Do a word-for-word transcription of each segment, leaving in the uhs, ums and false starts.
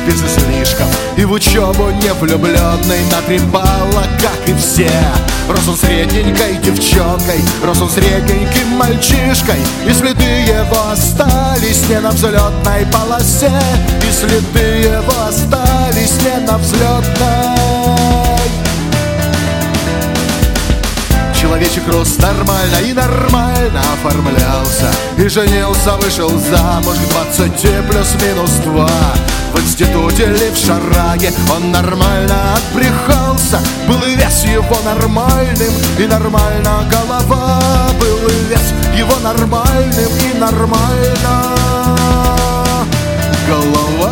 без излишков, и в учебу не влюбленный на три балла, как и все. Рос он средненькой девчонкой, рос он средненьким мальчишкой, и следы его остались не на взлетной полосе, и следы его остались не на взлетной. Человечек рос нормально и нормально оформлялся, и женился, вышел замуж к двадцати плюс-минус два. В институте или в шараге он нормально отбрехался. Был и вес его нормальным, и нормально голова. Был и вес его нормальным, и нормально голова.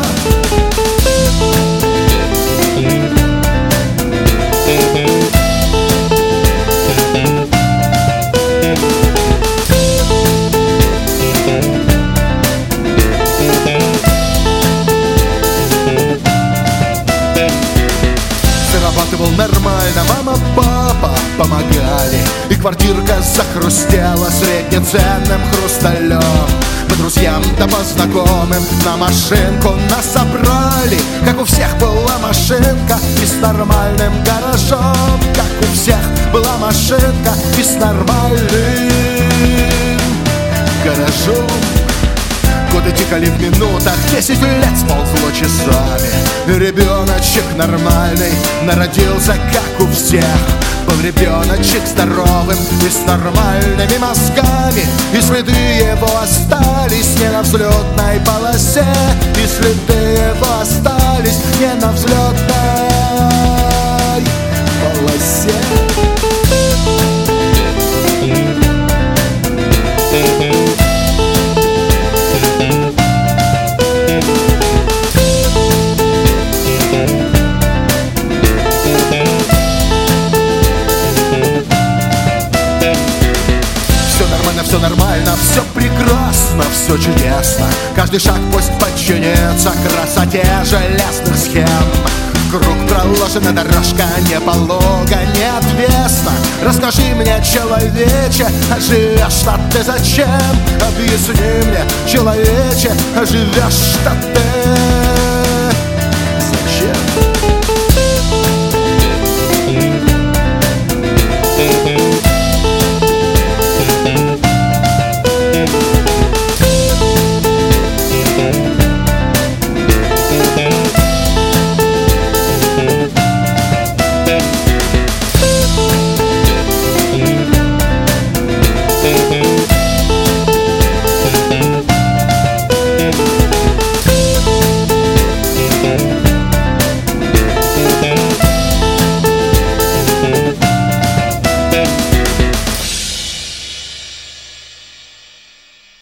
Зарабатывал нормально, мама, папа помогали, и квартирка захрустела среднеценным хрусталем. По друзьям да по знакомым на машинку нас собрали, как у всех была машинка и с нормальным гаражом. Как у всех была машинка и с нормальным гаражом. Годы тикали в минутах, десять лет сползло часами. Ребеночек нормальный народился, как у всех. Был ребеночек здоровым и с нормальными мозгами, и следы его остались не на взлетной полосе, и следы его остались не на взлетной полосе. Все нормально, все прекрасно, все чудесно. Каждый шаг пусть подчинится красоте железных схем. Круг проложена дорожка, не полога, не отвесна. Расскажи мне, человече, а живешь-то ты зачем? Объясни мне, человече, а живешь-то ты